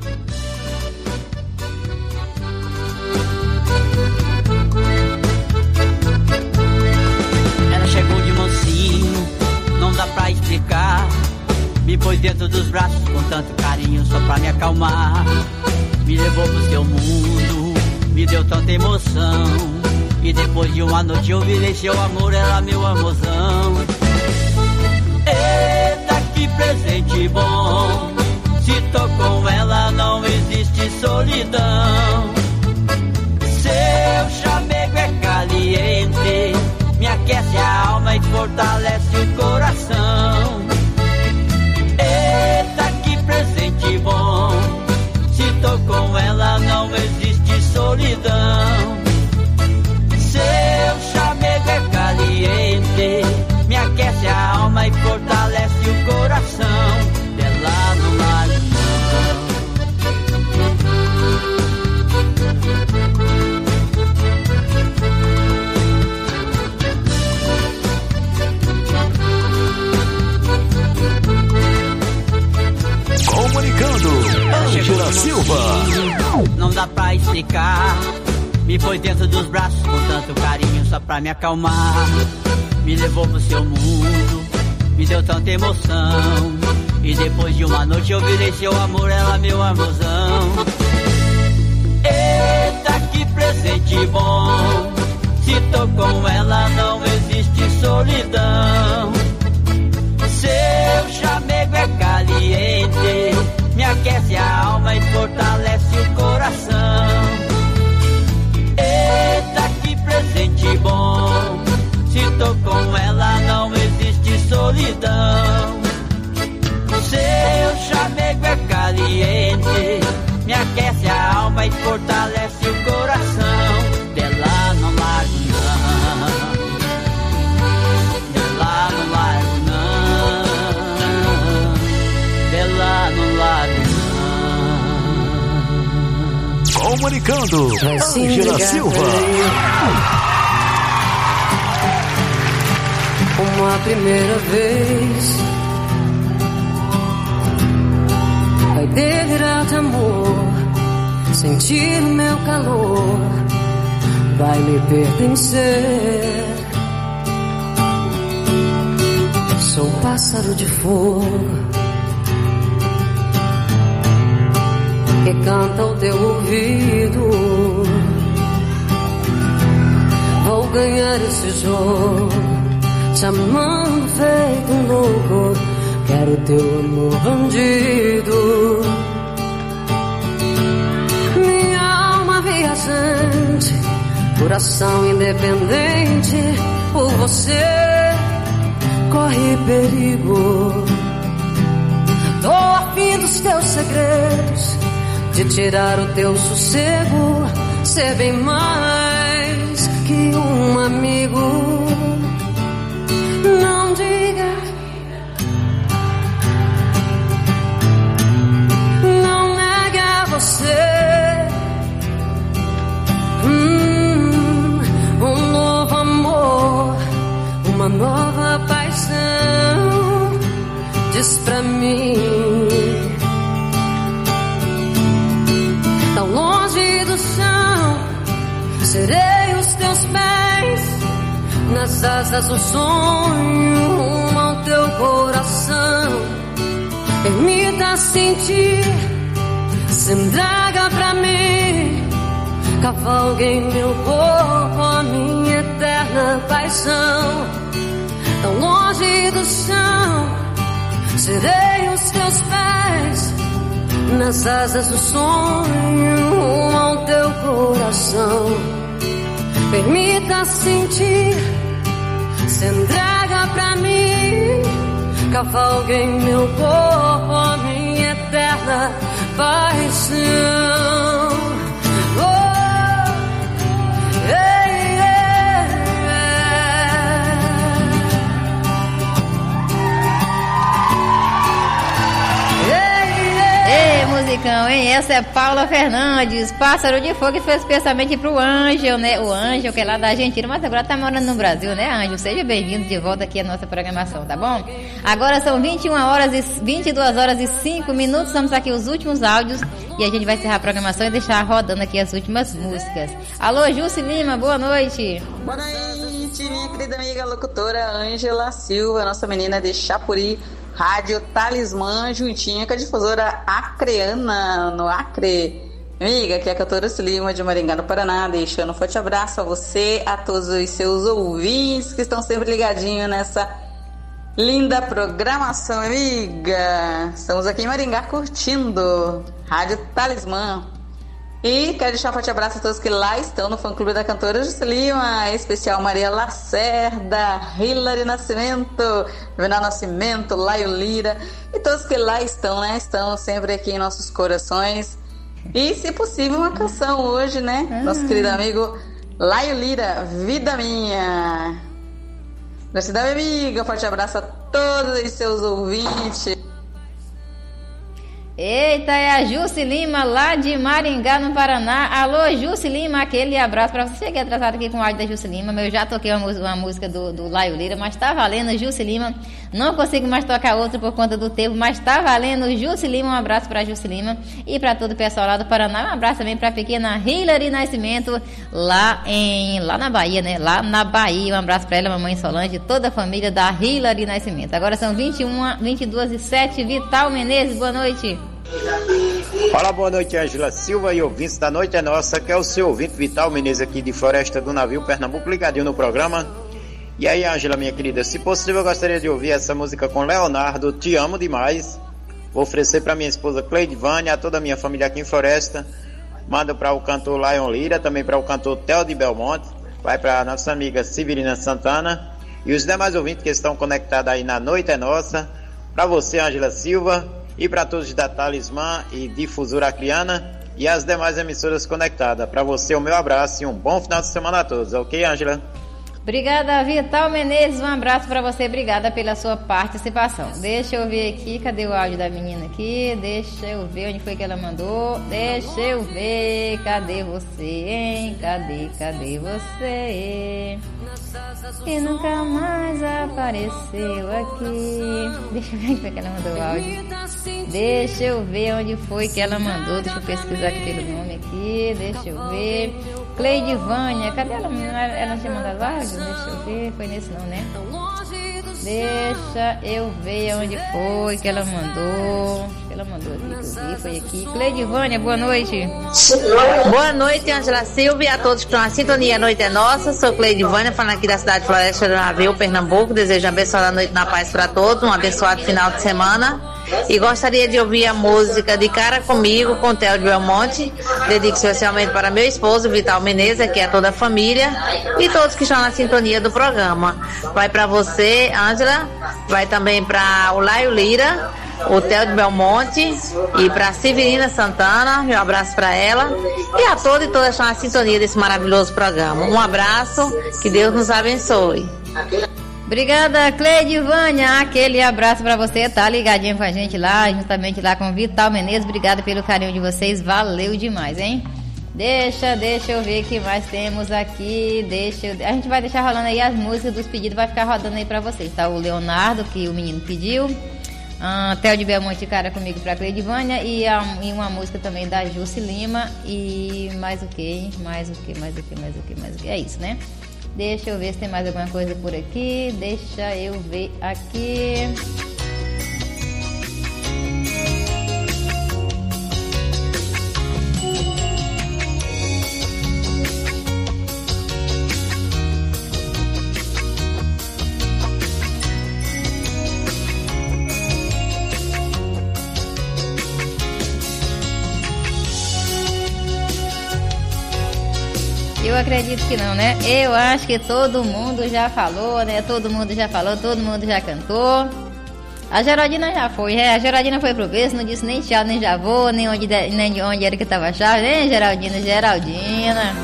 Não dá pra explicar. Me pôs dentro dos braços com tanto carinho só pra me acalmar. Me levou pro seu mundo, me deu tanta emoção. E depois de uma noite eu virei seu amor, ela meu amorzão. Eita, que presente bom. Se tô com ela não existe solidão. Seu chamego é caliente, me aquece a alma e fortalece o coração. Eita, que presente bom. Se tô com ela não existe solidão. Seu chamego é caliente, me aquece a alma e fortalece o coração. Dela não largo Comunicando, Angela Silva. Não dá pra explicar. Me pôs dentro dos braços com tanto carinho só pra me acalmar. Me levou pro seu mundo, me deu tanta emoção. E depois de uma noite eu virei seu amor, ela meu amorzão. Eita, que presente bom. Se tô com ela não existe solidão. Seu chamego é caliente, me aquece a alma e fortalece o coração. Eita, que presente bom. Se tô com ela não existe solidão. Seu chamego é caliente, me aquece a alma e fortalece o coração. Dela não largo não, dela não largo não, dela não largo não. Comunicando, Angela Silva. Uma primeira vez vai delirar de amor, sentir o meu calor, vai me pertencer. Sou pássaro de fogo que canta ao teu ouvido. Vou ganhar esse jogo, te amando feito um louco. Quero teu amor bandido. Minha alma viajante, coração independente, por você corre perigo. Tô afim dos teus segredos, de tirar o teu sossego, ser bem mais que um amigo. Não diga, não negue a você hum, um novo amor, uma nova paixão. Diz pra mim, tão longe do chão, serei os teus pés nas asas do sonho. sentir, se entrega pra mim, cavalga em meu corpo a minha eterna paixão. Tão longe do chão, serei os teus pés, nas asas do sonho, rumo ao teu coração. Permita sentir, se entrega pra mim, cavalga em meu corpo a minha eterna paixão. Oh, ei, Ei, musicão, hein? Essa é Paula Fernandes, Pássaro de Fogo, que foi especialmente pro Ângel, né? O Ângel, que é lá da Argentina, mas agora tá morando no Brasil, né, Ângel? Seja bem-vindo de volta aqui à nossa programação, tá bom? Agora são vinte e uma horas e vinte e duas horas e cinco minutos, estamos aqui os últimos áudios e a gente vai encerrar a programação e deixar rodando aqui as últimas músicas. Alô, Jussi Lima, boa noite. Boa noite, minha querida amiga locutora Ângela Silva, nossa menina de Chapuri, Rádio Talismã, juntinha com a difusora acreana, no Acre. Amiga, aqui é a cantora Lima de Maringá, no Paraná, deixando um forte abraço a você, a todos os seus ouvintes que estão sempre ligadinhos nessa linda programação, amiga. Estamos aqui em Maringá curtindo Rádio Talismã. E quero deixar um forte abraço a todos que lá estão no fã-clube da cantora Jussi Lima, em especial Maria Lacerda, Hilary Nascimento, Venal Nascimento, Laio Lira, e todos que lá estão, né? Estão sempre aqui em nossos corações. E, se possível, uma canção hoje, né? Ah. Nosso querido amigo Laio Lira, Vida Minha. Gratidão, minha amiga. Um forte abraço a todos os seus ouvintes. Eita, é a Jussi Lima, lá de Maringá, no Paraná. Alô, Jussi Lima, aquele abraço pra você. Cheguei atrasado aqui com o áudio da Jussi Lima, mas eu já toquei uma, uma música do, do Laio Lira, mas tá valendo, Jussi Lima. Não consigo mais tocar outra por conta do tempo, mas tá valendo, Jussi Lima. Um abraço pra Jussi Lima e pra todo o pessoal lá do Paraná. Um abraço também pra pequena Hilary Nascimento, lá, em, lá na Bahia, né? Lá na Bahia. Um abraço pra ela, mamãe Solange, toda a família da Hilary Nascimento. Agora são vinte e uma, vinte e duas e sete. Vital Menezes, boa noite. Fala, boa noite, Ângela Silva e ouvintes da Noite é Nossa, que é o seu ouvinte Vital Menezes aqui de Floresta do Navio, Pernambuco, ligadinho no programa. E aí, Ângela, minha querida, se possível eu gostaria de ouvir essa música com Leonardo, Te Amo Demais. Vou oferecer para minha esposa Cleide Vânia, a toda a minha família aqui em Floresta. Mando para o cantor Lion Lira, também para o cantor Theo de Belmonte, vai para a nossa amiga Severina Santana e os demais ouvintes que estão conectados aí na Noite é Nossa. Para você, Ângela Silva, e para todos da Talismã e Difusora Acreana e as demais emissoras conectadas. Para você, o meu abraço e um bom final de semana a todos, ok, Ângela? Obrigada, Vital Menezes, um abraço para você, obrigada pela sua participação. Deixa eu ver aqui, cadê o áudio da menina aqui? Deixa eu ver onde foi que ela mandou. Deixa eu ver, cadê você, hein? Cadê, cadê você? Que nunca mais apareceu aqui. Deixa eu ver onde foi que ela mandou o áudio. Deixa eu ver onde foi que ela mandou. Deixa eu pesquisar aqui pelo nome aqui. Deixa eu ver. Cleide Vânia, cadê ela? Ela não tinha mandado áudio? Deixa eu ver. Foi nesse não, né? Deixa eu ver onde foi que ela mandou. Acho que ela mandou aqui, que eu vi, foi aqui. Cleide Vânia, boa noite. Boa noite, Ângela Silva e a todos que estão na sintonia. A Noite é Nossa. Sou Cleide Vânia, falando aqui da cidade de Floresta do Navio, Pernambuco. Desejo abençoada noite na paz para todos, um abençoado final de semana. E gostaria de ouvir a música De Cara Comigo, com Theo de Belmonte. Dedico especialmente para meu esposo, Vital Menezes, que é toda a família, e todos que estão na sintonia do programa. Vai para você, Ângela, vai também para o Laio Lira, o Theo de Belmonte e para Severina Santana, meu abraço para ela e a todos e todas que estão na sintonia desse maravilhoso programa. Um abraço, que Deus nos abençoe. Obrigada, Cleide Vânia, aquele abraço pra você, tá ligadinho com a gente lá, justamente lá com o Vital Menezes. Obrigada pelo carinho de vocês, valeu demais, hein? Deixa, deixa eu ver o que mais temos aqui. Deixa eu... A gente vai deixar rolando aí as músicas dos pedidos, vai ficar rodando aí pra vocês, tá? O Leonardo, que o menino pediu, uh, Theo de Belmonte, Cara Comigo, pra Cleide Vânia, e, a, e uma música também da Jussi Lima. E mais o que? Mais o que? Mais o que? Mais o que? Mais o que? É isso, né? Deixa eu ver se tem mais alguma coisa por aqui. Deixa eu ver aqui. acredito que não, né? Eu acho que todo mundo já falou, né? Todo mundo já falou, todo mundo já cantou. A Geraldina já foi, é, a Geraldina foi pro berço, não disse nem tchau, nem já vou, nem onde, nem de onde era que tava a chave, nem Geraldina, Geraldina.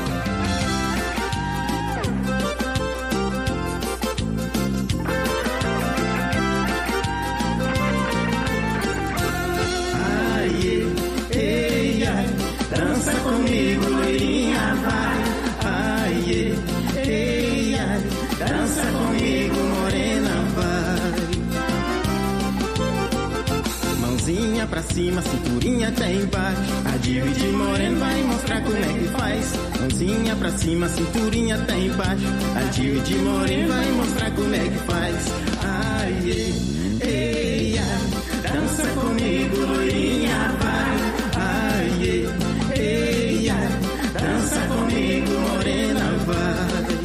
Dança comigo, loirinha, vai. Ai, ei, ai, dança comigo, morena, vai. Mãozinha pra cima, cinturinha até embaixo. A diva de morena vai mostrar como é que faz. Mãozinha pra cima, cinturinha até embaixo. A diva de morena vai mostrar como é que faz. Ai, ei, ei, ai, dança comigo, loirinha, vai. Ai, ei. Ei, ai, dança comigo, morena, vai.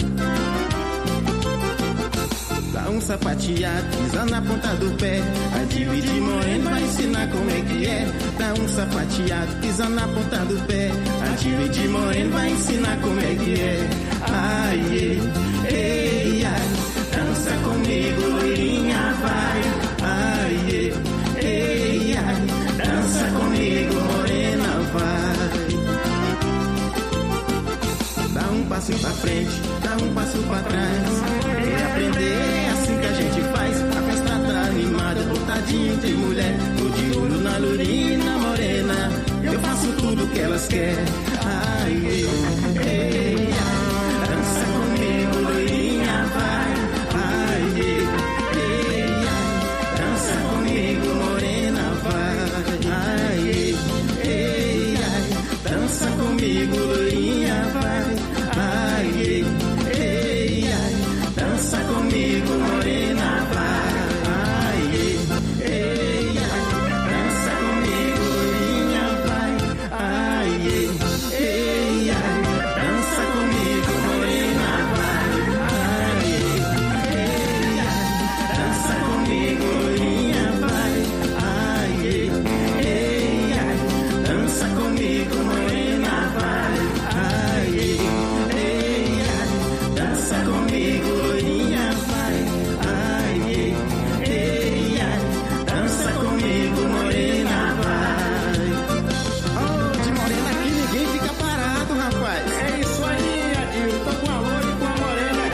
Dá um sapateado, pisa na ponta do pé. A diva de morena vai ensinar como é que é. Dá um sapateado, pisa na ponta do pé. A diva de morena vai ensinar como é que é. Ai, ei, ei, ai, dança comigo, loirinha, vai. Ai, ei, ei, ai, dança comigo, morena, vai. Dá um passo pra frente, dá um passo pra trás. É aprender, é assim que a gente faz. A festa tá animada, botadinho de mulher. Tô de olho na lourina morena. Eu faço tudo que elas querem. Ai, ei, ei, ai, dança comigo, loirinha, vai. Ai, ei, ei, ai, dança comigo, morena, vai. Ai, ei, ei, ai, dança comigo, loirinha, vai. Ai, ei, ei, ai, dança comigo, morena, vai. Ai, ei, ei, ai, dança comigo, loirinha, vai. Ai, ei, ei, ai, dança comigo, morena, vai. Ai, ei, ei, ai, dança comigo, loirinha, vai. Ai, ei, ei, ai, dança comigo, morena, vai. Ai, ei, ei, ai, dança comigo, loirinha, vai. Ai, ei, ei, ai, dança comigo, morena, vai. Oh, de morena aqui ninguém fica parado, rapaz. É isso aí, Adil. Tô com a loira e com a morena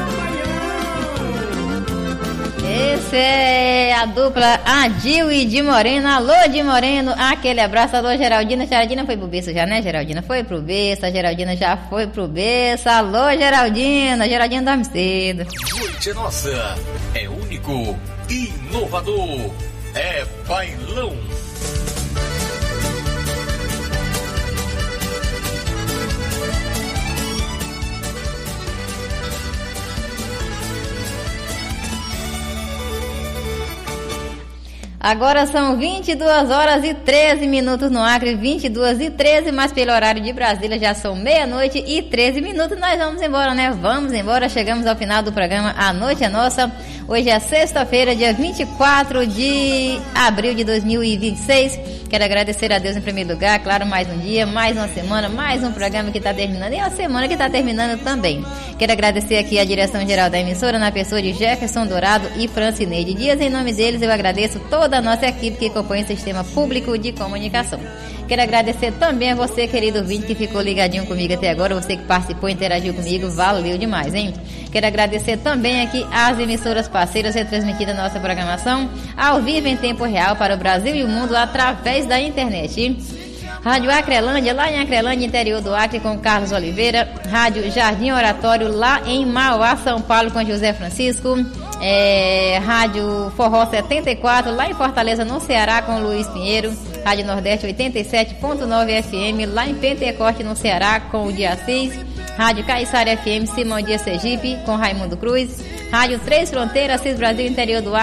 aqui no Baião. Esse é a dupla Adil e de Morena. Alô, de Moreno, aquele abraço. Alô, Geraldina. Geraldina foi pro berço já, né? Geraldina foi pro berço. A Geraldina já foi pro berço. Alô, Geraldina. Geraldina dorme cedo. Noite nossa. É único, inovador. É bailão. Agora são vinte e duas horas e treze minutos no Acre, vinte e duas e treze, mas pelo horário de Brasília já são meia-noite e treze minutos. Nós vamos embora, né? Vamos embora, chegamos ao final do programa A Noite é Nossa. Hoje é sexta-feira, dia vinte e quatro de abril de dois mil e vinte e seis. Quero agradecer a Deus em primeiro lugar, claro, mais um dia, mais uma semana, mais um programa que está terminando e uma semana que está terminando também. Quero agradecer aqui a direção geral da emissora, na pessoa de Jefferson Dourado e Francineide Dias. Em nome deles, eu agradeço toda a nossa equipe que compõe o Sistema Público de Comunicação. Quero agradecer também a você, querido ouvinte, que ficou ligadinho comigo até agora, você que participou, interagiu comigo, valeu demais, hein? Quero agradecer também aqui às emissoras parceiras retransmitidas a nossa programação ao vivo em tempo real para o Brasil e o mundo através da internet. Rádio Acrelândia, lá em Acrelândia, interior do Acre, com Carlos Oliveira. Rádio Jardim Oratório, lá em Mauá, São Paulo, com José Francisco. É, Rádio Forró setenta e quatro, lá em Fortaleza, no Ceará, com Luiz Pinheiro. Rádio Nordeste oitenta e sete ponto nove F M, lá em Pentecoste, no Ceará, com o Dia Assis. Rádio Caiçara F M, Simão Dias Sergipe, com Raimundo Cruz. Rádio Três Fronteiras, Cis Brasil, interior do Acre.